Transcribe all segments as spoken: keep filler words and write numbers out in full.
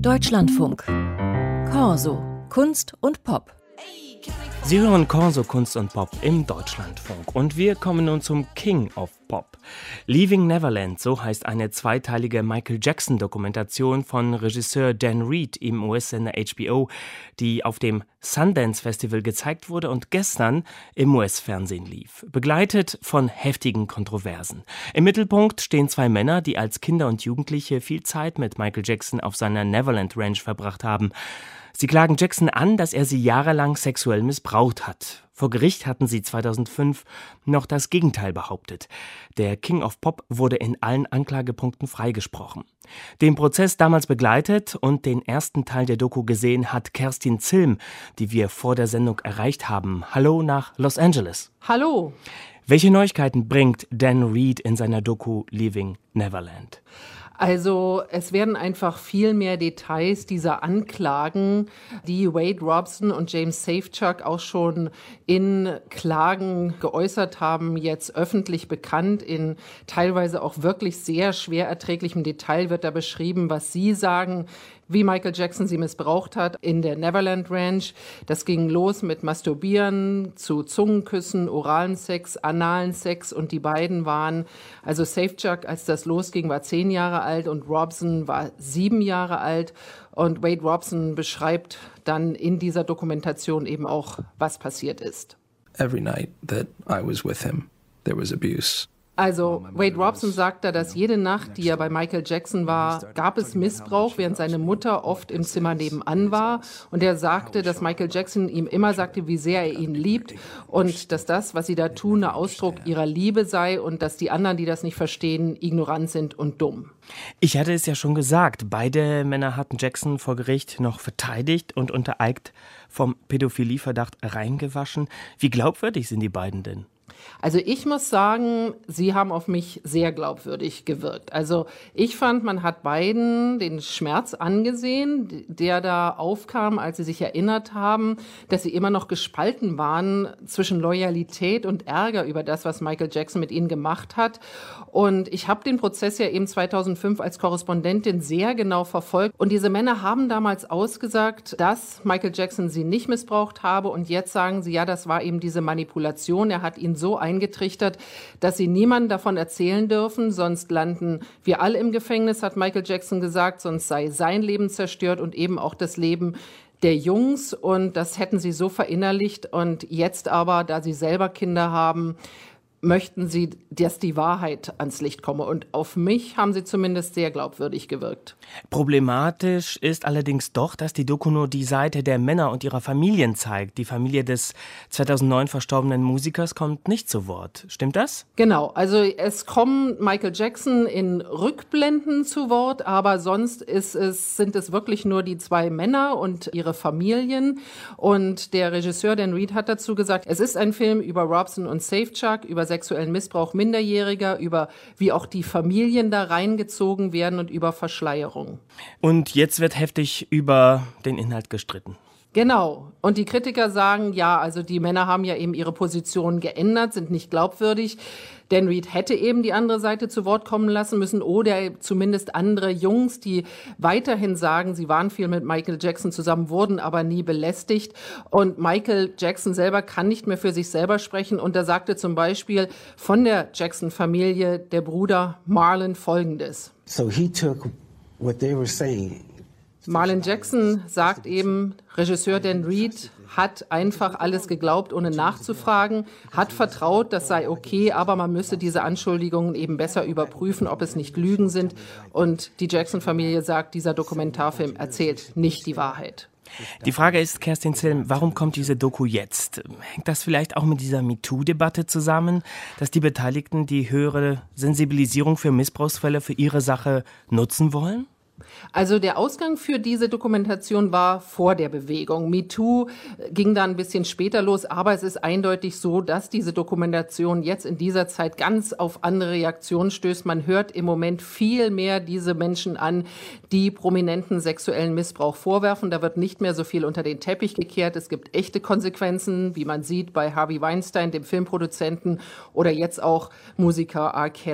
Deutschlandfunk. Corso. Kunst und Pop. Sie hören Corso Kunst und Pop im Deutschlandfunk und wir kommen nun zum King of Pop. Leaving Neverland, so heißt eine zweiteilige Michael Jackson-Dokumentation von Regisseur Dan Reed im U S-Sender H B O, die auf dem Sundance Festival gezeigt wurde und gestern im U S-Fernsehen lief, begleitet von heftigen Kontroversen. Im Mittelpunkt stehen zwei Männer, die als Kinder und Jugendliche viel Zeit mit Michael Jackson auf seiner Neverland Ranch verbracht haben. Sie klagen Jackson an, dass er sie jahrelang sexuell missbraucht hat. Vor Gericht hatten sie zweitausendfünf noch das Gegenteil behauptet. Der King of Pop wurde in allen Anklagepunkten freigesprochen. Den Prozess damals begleitet und den ersten Teil der Doku gesehen hat Kerstin Zilm, die wir vor der Sendung erreicht haben. Hallo nach Los Angeles. Hallo. Welche Neuigkeiten bringt Dan Reed in seiner Doku Leaving Neverland? Also es werden einfach viel mehr Details dieser Anklagen, die Wade Robson und James Safechuck auch schon in Klagen geäußert haben, jetzt öffentlich bekannt. In teilweise auch wirklich sehr schwer erträglichem Detail wird da beschrieben, was sie sagen, wie Michael Jackson sie missbraucht hat in der Neverland Ranch. Das ging los mit Masturbieren, zu Zungenküssen, oralen Sex, analen Sex und die beiden waren, also Safechuck, als das losging, war zehn Jahre alt und Robson war sieben Jahre alt. Und Wade Robson beschreibt dann in dieser Dokumentation eben auch, was passiert ist. Every night that I was with him, there was abuse. Also Wade Robson sagt da, dass jede Nacht, die er bei Michael Jackson war, gab es Missbrauch, während seine Mutter oft im Zimmer nebenan war. Und er sagte, dass Michael Jackson ihm immer sagte, wie sehr er ihn liebt und dass das, was sie da tun, ein Ausdruck ihrer Liebe sei und dass die anderen, die das nicht verstehen, ignorant sind und dumm. Ich hatte es ja schon gesagt, beide Männer hatten Jackson vor Gericht noch verteidigt und unter Eid vom Pädophilieverdacht reingewaschen. Wie glaubwürdig sind die beiden denn? Also ich muss sagen, sie haben auf mich sehr glaubwürdig gewirkt. Also ich fand, man hat beiden den Schmerz angesehen, der da aufkam, als sie sich erinnert haben, dass sie immer noch gespalten waren zwischen Loyalität und Ärger über das, was Michael Jackson mit ihnen gemacht hat. Und ich habe den Prozess ja eben zweitausendfünf als Korrespondentin sehr genau verfolgt. Und diese Männer haben damals ausgesagt, dass Michael Jackson sie nicht missbraucht habe. Und jetzt sagen sie, ja, das war eben diese Manipulation. Er hat ihn so eingetrichtert, dass sie niemandem davon erzählen dürfen, sonst landen wir alle im Gefängnis, hat Michael Jackson gesagt, sonst sei sein Leben zerstört und eben auch das Leben der Jungs. Und das hätten sie so verinnerlicht. Und jetzt aber, da sie selber Kinder haben, möchten sie, dass die Wahrheit ans Licht komme. Und auf mich haben sie zumindest sehr glaubwürdig gewirkt. Problematisch ist allerdings doch, dass die Doku nur die Seite der Männer und ihrer Familien zeigt. Die Familie des zweitausendneun verstorbenen Musikers kommt nicht zu Wort. Stimmt das? Genau, also es kommen Michael Jackson in Rückblenden zu Wort, aber sonst ist es, sind es wirklich nur die zwei Männer und ihre Familien. Und der Regisseur Dan Reed hat dazu gesagt, es ist ein Film über Robson und Safechuck, über sexuellen Missbrauch Minderjähriger, über wie auch die Familien da reingezogen werden und über Verschleierung. Und jetzt wird heftig über den Inhalt gestritten. Genau. Und die Kritiker sagen, ja, also die Männer haben ja eben ihre Position geändert, sind nicht glaubwürdig. Dan Reed hätte eben die andere Seite zu Wort kommen lassen müssen oder zumindest andere Jungs, die weiterhin sagen, sie waren viel mit Michael Jackson zusammen, wurden aber nie belästigt. Und Michael Jackson selber kann nicht mehr für sich selber sprechen. Und da sagte zum Beispiel von der Jackson-Familie der Bruder Marlon Folgendes. So he took what they were saying. Marlon Jackson sagt eben, Regisseur Dan Reed hat einfach alles geglaubt, ohne nachzufragen, hat vertraut, das sei okay, aber man müsse diese Anschuldigungen eben besser überprüfen, ob es nicht Lügen sind. Und die Jackson-Familie sagt, dieser Dokumentarfilm erzählt nicht die Wahrheit. Die Frage ist, Kerstin Zilm, warum kommt diese Doku jetzt? Hängt das vielleicht auch mit dieser MeToo-Debatte zusammen, dass die Beteiligten die höhere Sensibilisierung für Missbrauchsfälle für ihre Sache nutzen wollen? Also der Ausgang für diese Dokumentation war vor der Bewegung. MeToo ging dann ein bisschen später los, aber es ist eindeutig so, dass diese Dokumentation jetzt in dieser Zeit ganz auf andere Reaktionen stößt. Man hört im Moment viel mehr diese Menschen an, die prominenten sexuellen Missbrauch vorwerfen. Da wird nicht mehr so viel unter den Teppich gekehrt. Es gibt echte Konsequenzen, wie man sieht bei Harvey Weinstein, dem Filmproduzenten, oder jetzt auch Musiker R. Kelly.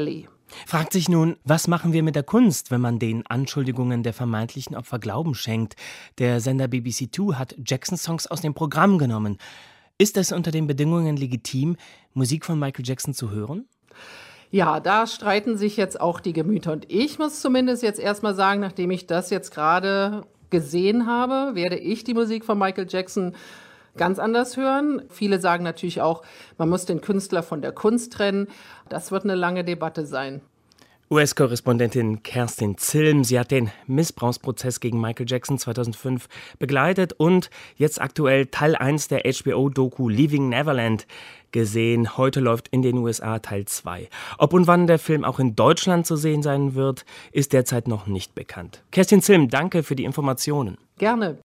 Fragt sich nun, was machen wir mit der Kunst, wenn man den Anschuldigungen der vermeintlichen Opfer Glauben schenkt? Der Sender B B C zwei hat Jackson-Songs aus dem Programm genommen. Ist es unter den Bedingungen legitim, Musik von Michael Jackson zu hören? Ja, da streiten sich jetzt auch die Gemüter. Und ich muss zumindest jetzt erstmal sagen, nachdem ich das jetzt gerade gesehen habe, werde ich die Musik von Michael Jackson ganz anders hören. Viele sagen natürlich auch, man muss den Künstler von der Kunst trennen. Das wird eine lange Debatte sein. U S-Korrespondentin Kerstin Zilm, sie hat den Missbrauchsprozess gegen Michael Jackson zweitausendfünf begleitet und jetzt aktuell Teil eins der H B O-Doku Leaving Neverland gesehen. Heute läuft in den U S A Teil zwei. Ob und wann der Film auch in Deutschland zu sehen sein wird, ist derzeit noch nicht bekannt. Kerstin Zilm, danke für die Informationen. Gerne.